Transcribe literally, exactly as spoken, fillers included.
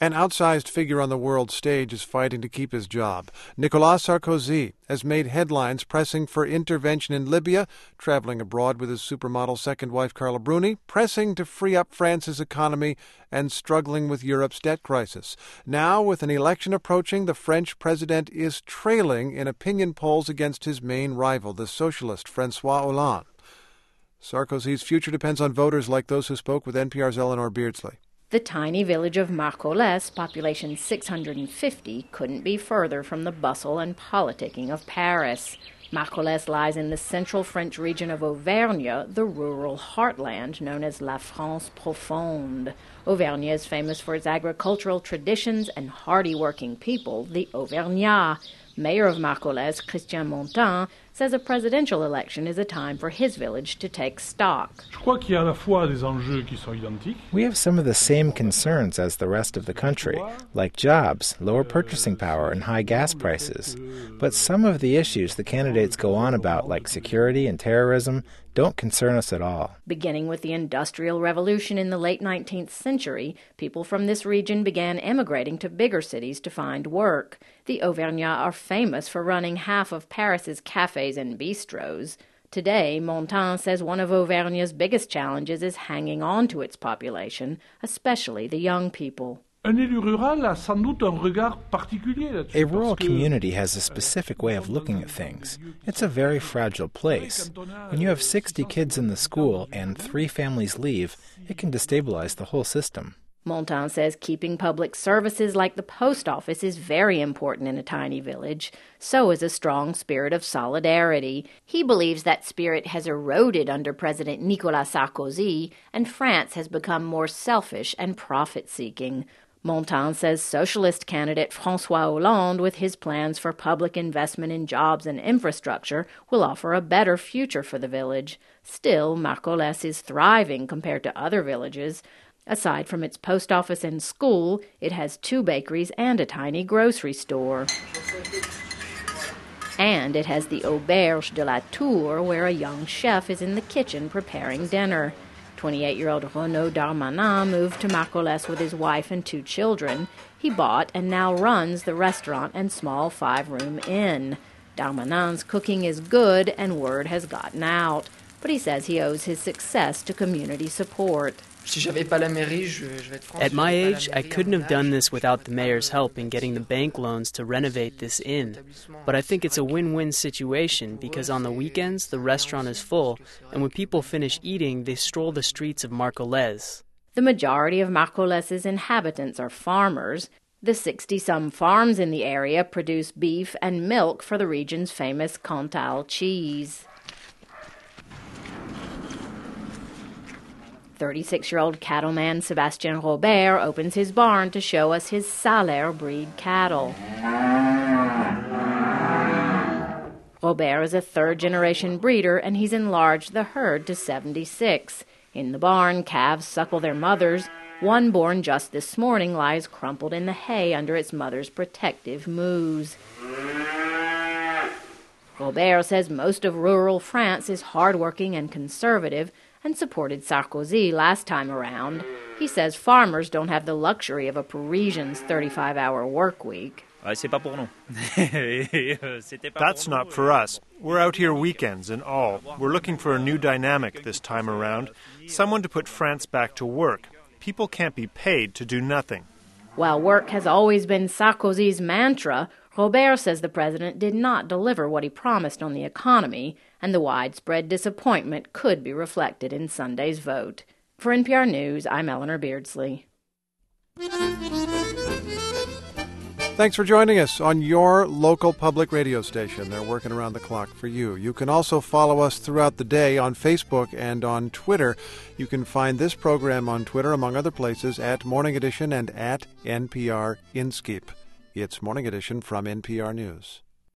An outsized figure on the world stage is fighting to keep his job. Nicolas Sarkozy has made headlines pressing for intervention in Libya, traveling abroad with his supermodel second wife Carla Bruni, pressing to free up France's economy, and struggling with Europe's debt crisis. Now, with an election approaching, the French president is trailing in opinion polls against his main rival, the socialist François Hollande. Sarkozy's future depends on voters like those who spoke with N P R's Eleanor Beardsley. The tiny village of Marcollès, population six hundred fifty, couldn't be further from the bustle and politicking of Paris. Marcollès lies in the central French region of Auvergne, the rural heartland known as La France Profonde. Auvergne is famous for its agricultural traditions and hardy working people, the Auvergnats. Mayor of Marcollès, Christian Montin, says a presidential election is a time for his village to take stock. We have some of the same concerns as the rest of the country, like jobs, lower purchasing power, and high gas prices. But some of the issues the candidates go on about, like security and terrorism, don't concern us at all. Beginning with the Industrial Revolution in the late nineteenth century, people from this region began emigrating to bigger cities to find work. The Auvergnats are famous for running half of Paris's cafes and bistros. Today, Montin says one of Auvergne's biggest challenges is hanging on to its population, especially the young people. A rural community has a specific way of looking at things. It's a very fragile place. When you have sixty kids in the school and three families leave, it can destabilize the whole system. Montin says keeping public services like the post office is very important in a tiny village. So is a strong spirit of solidarity. He believes that spirit has eroded under President Nicolas Sarkozy, and France has become more selfish and profit-seeking. Montin says socialist candidate François Hollande, with his plans for public investment in jobs and infrastructure, will offer a better future for the village. Still, Marcollès is thriving compared to other villages. Aside from its post office and school, it has two bakeries and a tiny grocery store. And it has the Auberge de la Tour, where a young chef is in the kitchen preparing dinner. twenty-eight-year-old Renaud Darmanin moved to Marcollès with his wife and two children. He bought and now runs the restaurant and small five-room inn. Darmanin's cooking is good and word has gotten out, but he says he owes his success to community support. At my age, I couldn't have done this without the mayor's help in getting the bank loans to renovate this inn. But I think it's a win-win situation because on the weekends, the restaurant is full, and when people finish eating, they stroll the streets of Marcollès. The majority of Marcollès's inhabitants are farmers. The sixty-some farms in the area produce beef and milk for the region's famous Cantal cheese. thirty-six-year-old cattleman Sébastien Robert opens his barn to show us his Salaire breed cattle. Robert is a third-generation breeder, and he's enlarged the herd to seventy-six. In the barn, calves suckle their mothers. One born just this morning lies crumpled in the hay under its mother's protective moos. Robert says most of rural France is hardworking and conservative, and supported Sarkozy last time around. He says farmers don't have the luxury of a Parisian's thirty-five-hour work week. That's not for us. We're out here weekends and all. We're looking for a new dynamic this time around, someone to put France back to work. People can't be paid to do nothing. While work has always been Sarkozy's mantra, Robert says the president did not deliver what he promised on the economy, and the widespread disappointment could be reflected in Sunday's vote. For N P R News, I'm Eleanor Beardsley. Thanks for joining us on your local public radio station. They're working around the clock for you. You can also follow us throughout the day on Facebook and on Twitter. You can find this program on Twitter, among other places, at Morning Edition and at N P R Inskip. It's Morning Edition from N P R News.